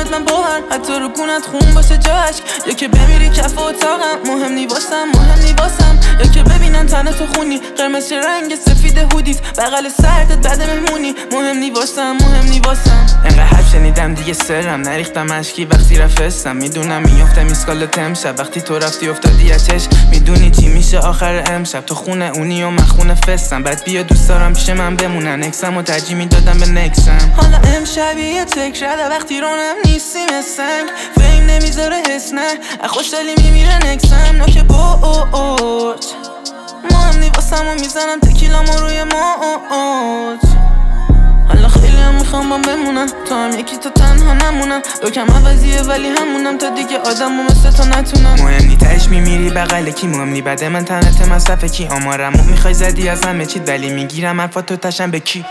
کنمت من باور، حتی رو گونت خون باشه جاش. یا که بمیری کف اتاقم، مهم نی واسم، مهم نی واسم. یا که ببینن تنه تو خونی، قرمز چه رنگ سفید هودیت، بغل سرتت بعد مهمونی، مهم نی واسم، مهم نی واسم. انقدر حرف شنیدم دیگه سرم نریختم اشکی وقتی رفستم. میدونم میافتم اسکالت امشب، وقتی تو رفتی افتادی از چشم. میدونی چی میشه آخر امشب، تو خونه اونی و من خونه فستم. بعد بیا دوست دارم پیش من بمونن، اکسم و ترجیح میدادم به نکسم. حالا امشب یه تکرده وقتی رونم نیستی مثنگ، فهم نمیذاره حس نه، خوشحالی میمیره نکسم. نوک باوچ مهم نی واسم و میزنم تکیلامو روی موج. حالا خیلی هم میخوام با بمونم، تو هم یکی تو تنها نمونم. دوکم عوضیه ولی همونم، تا دیگه آدم و مثل تو نتونم. مهم نی تهش میمیری بغل کی، مهم نی بعد من تنت مصرف کی. آمارمو میخوای زدی از همه چیت، ولی میگیرم حرفاتو تشم به کی.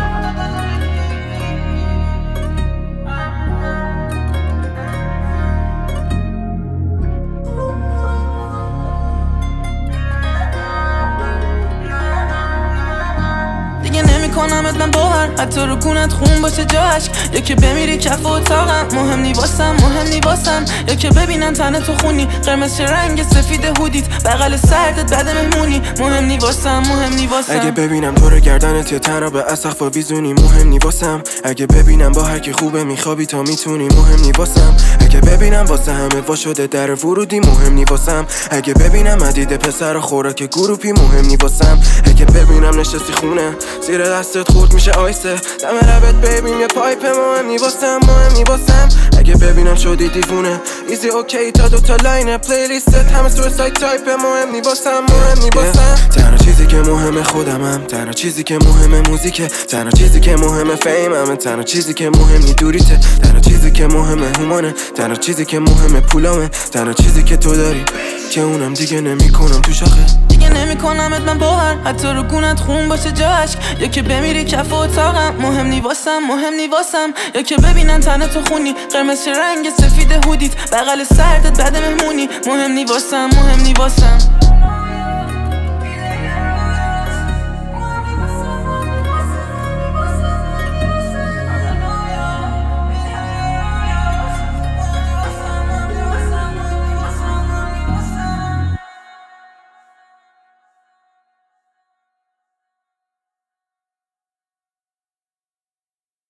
کنمت من باور، حتی رو گونت خون باشه جاش. یا که بمیری کف اتاقم، مهم نی واسم، مهم نی واسم. یا که ببینن تنه تو خونی، قرمز چه رنگ سفید هودیت، بغل سرتت بعد مهمونی، مهم نی واسم، مهم نی واسم. اگه ببینم دور گردنت یا تنها به اسقف ویزونی، مهم نی واسم. اگه ببینم با هر کی خوبه میخوابی تا میتونی، مهم نی واسم. اگه ببینم واسه همه وا شده در ورودی، مهم نی واسم. اگه ببینم مدید پسر خوراک گروپی، مهم نی واسم. اگه ببینم نشستی خونه زیر دستت خورد میشه آیسه، دم لبت ببین یه پایپ، مهم نی واسم، مهم نی واسم. اگه ببینم شدی دیوونه ایزی اوکی تا دوتا لاین پلیلیستت همه سویساید تایپ، مهم نی واسم، مهم نی واسم. تنها چیزی که مهمه خودمم، تنها چیزی که مهمه موزیکه، تنها چیزی که مهمه فیمم، تنها چیزی که مهم نی دوریته، تنها چیزی که مهمه هومانه، تنها چیزی که مهمه پولامه، تنها چیزی که تو داری که اونم دیگه نمیکنم تو شاخه. دیگه نمیکنمت من باور، حتی رو گونت خون باشه جاش. یا که بمیری کف اتاقم، مهم نی واسم، مهم نی واسم. یا که ببینن تنه تو خونی، قرمز چه رنگ سفید هودیت، بغل سرتت بعد مهمونی، مهم نی واسم، مهم نی واسم.